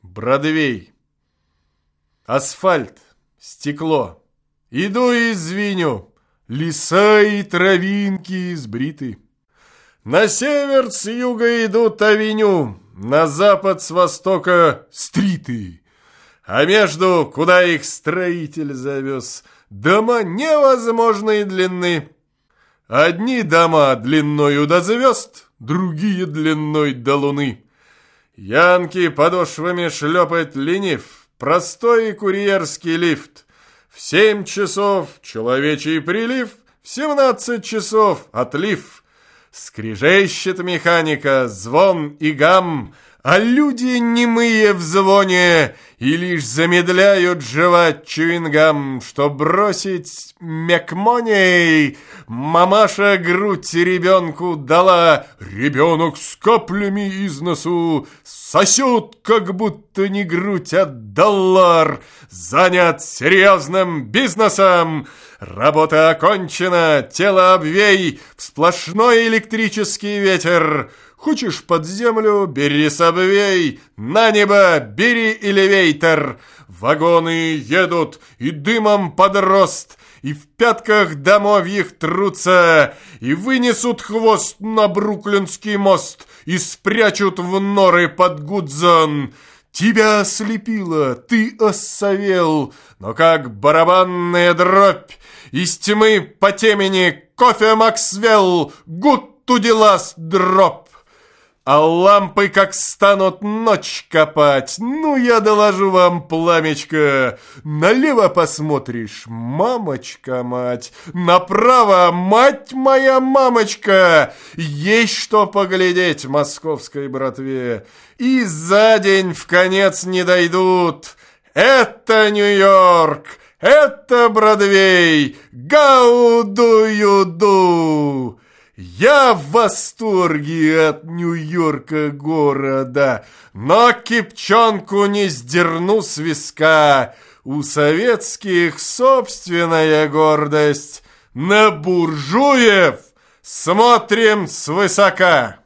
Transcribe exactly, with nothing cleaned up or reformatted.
Бродвей. Асфальт, стекло. Иду и звеню, леса и травинки сбриты. На север с юга идут авеню, на запад с востока стриты. А между, куда их строитель завез, дома невозможной длины. Одни дома длиною до звезд, другие длиной до луны. Янки подошвами шлепать ленив, простой курьерский лифт. В семь часов человечий прилив, в семнадцать часов отлив. Скрежещет механика, звон и гам, а люди немые в звоне и лишь замедляют жевать чуингам, что бросить мекмоней. Мамаша грудь ребенку дала, ребенок с каплями из носу сосет, как будто не грудь, а доллар. Занят серьезным бизнесом, работа окончена, тело обвей в сплошной электрический ветер. Хочешь под землю, бери сабвей, на небо бери элевейтор. Вагоны едут и дымом под рост, и в пятках домовьих трутся, и вынесут хвост на Бруклинский мост, и спрячут в норы под Гудзон. Тебя ослепило, ты осовел, но как барабанная дробь из тьмы по темени кофе Максвелл, good to the last drop. А лампы как станут ночь копать, ну я доложу вам, пламечко. Налево посмотришь, мамочка-мать, направо, мать моя мамочка. Есть что поглядеть московской братве, и за день в конец не дойдут. Это Нью-Йорк, это Бродвей, how do you do? Я в восторге от Нью-Йорка города, но кипчонку не сдерну с виска. У советских собственная гордость, на буржуев смотрим свысока.